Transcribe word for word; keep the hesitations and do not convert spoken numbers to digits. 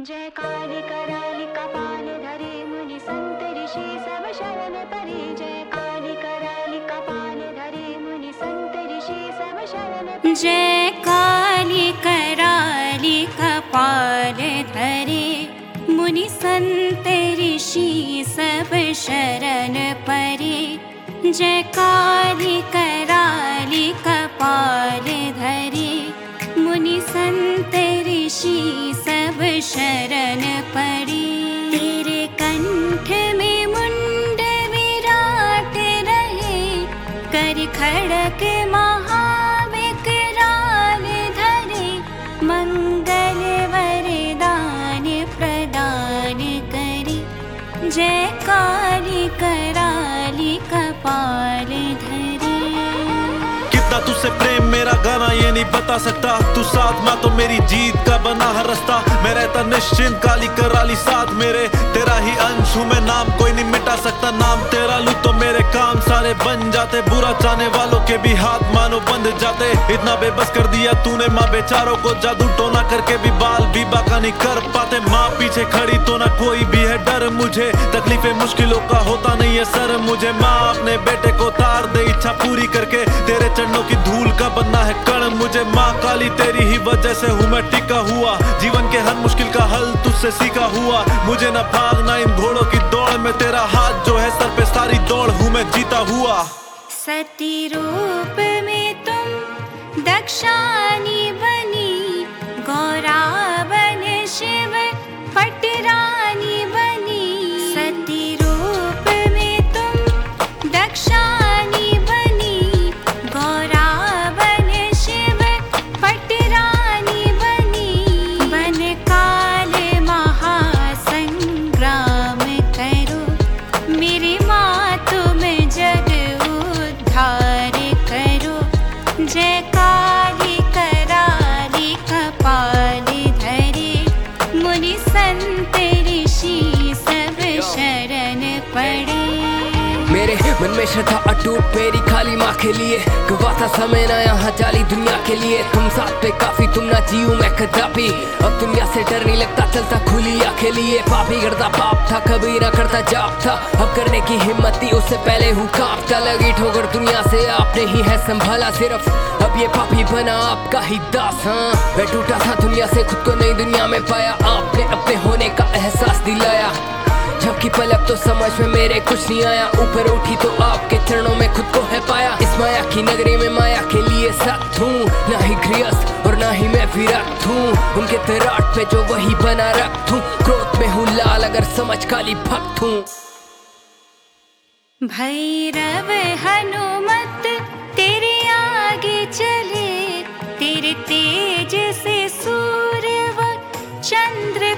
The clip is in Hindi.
जय काली कराली कपाल धरे मुनि संत ऋषि सब शरण परे। जय काली कराली कपाल धरे मुनि संत ऋषि सब शरण परे। जय काली कराली कपाल धरे मुनि संत ऋषि सब शरण परे। जय काली कराली कपाल धरे मुनि संत ऋषि सब शरण परे। तेरे कंठ में मुंड विराट रहे, कर खड़ग महाविकराल धरे। मंगल वरदान प्रदान करे, जय काली कराली कपाल धरे। कितना तुझसे प्रेम मेरा गाना ये नहीं बता सकता, तू साथ माँ तो मेरी जीत का बना हर रास्ता। मैं रहता निश्चिंत काली कराली साथ मेरे, तेरा ही अंश हूँ मैं, नाम कोई नहीं मिटा सकता। नाम तेरा लूँ तो मेरे काम सारे बन जाते, बुरा चाहने वालों के भी हाथ मानो बंद जाते। इतना बेबस कर दिया तूने माँ बेचारों को, जादू टोना करके भी बाल भी बाका नहीं कर पाते। माँ पीछे खड़ी तो ना कोई भी है डर मुझे, तकलीफें मुश्किलों का होता नहीं है सर मुझे। माँ अपने बेटे को तार दे इच्छा पूरी करके, तेरे चरणों की धूल का बनना है कण मुझे। माँ काली तेरी ही वजह से हूँ मैं टिका हुआ, जीवन के हर मुश्किल का हल तुझसे सीखा हुआ। मुझे न भागना इन घोड़ों की दौड़ में, तेरा हाथ जो है सर पे सारी दौड़ हूँ मैं जीता हुआ। सती रूप में तुम दक्षानी बनी, गौरा बन शिव पटरानी बनी। सती रूप में तुम दक्षानी बनी, गौरा बन शिव पटरानी बनी। बन काल महासंग्राम करो, मेरी माँ तुम जग उद्धार करो। जय काली कराली कपाल धरे मुनि संत ऋषि सब शरण पड़े। मेरे मन में श्रद्धा अटूट मेरी काली माँ के लिए, गवाता समय ना यहाँ जाली दुनिया के लिए। तुम साथ पे काफी, तुम ना जीऊं मैं कदापि, अब दुनिया से डर नहीं लगता चलता खुली आंखें लिए। पापी करता पाप था कभी ना करता जाप था, अब करने की हिम्मत थी उससे पहले हूँ कांपता। लगी ठोकर दुनिया से आपने ही है संभाला सिर्फ, अब ये पापी बना आपका ही दास। हाँ मैं टूटा था दुनिया से, खुद को नई दुनिया में पाया, आपने अपने होने का एहसास दिलाया। जबकि पलक तो समझ में मेरे कुछ नहीं आया, ऊपर उठी तो आपके चरणों में खुद को है पाया। इस माया की नगरी में माया के लिए सख्त हूँ, ना ही गृहस्थ और ना ही मैं विरक्त हूँ। उनके तराट पे जो वही बना रखत हूँ, क्रोध में हूँ लाल अगर समझ काली भक्त हूँ। भैरव हनुमत तेरे आगे चले, तेरे तेज से सूर्य व चंद्र